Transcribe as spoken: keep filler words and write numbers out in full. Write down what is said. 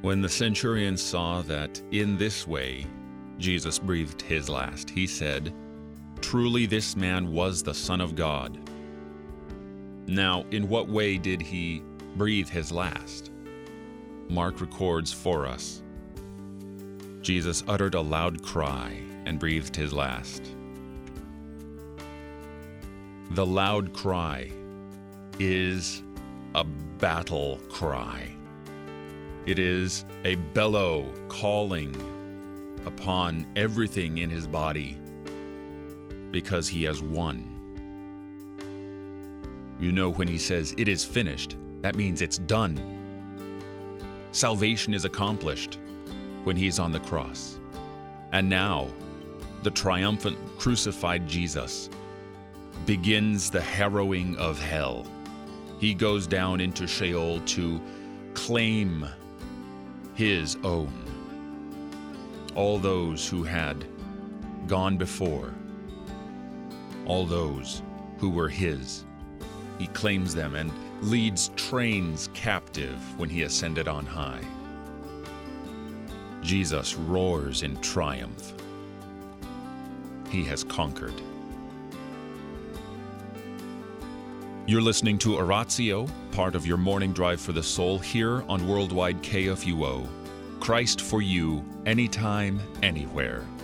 When the centurion saw that in this way Jesus breathed his last, he said, "Truly this man was the Son of God." Now, in what way did he breathe his last? Mark records for us. Jesus uttered a loud cry and breathed his last. The loud cry is a battle cry. It is a bellow calling upon everything in his body because he has won. You know, when he says, "It is finished," that means it's done. Salvation is accomplished when he's on the cross. And now, the triumphant crucified Jesus begins the harrowing of hell. He goes down into Sheol to claim his own. All those who had gone before, all those who were his. He claims them and leads trains captive when he ascended on high. Jesus roars in triumph. He has conquered. You're listening to Oratio, part of your morning drive for the soul here on Worldwide K F U O. Christ for you, anytime, anywhere.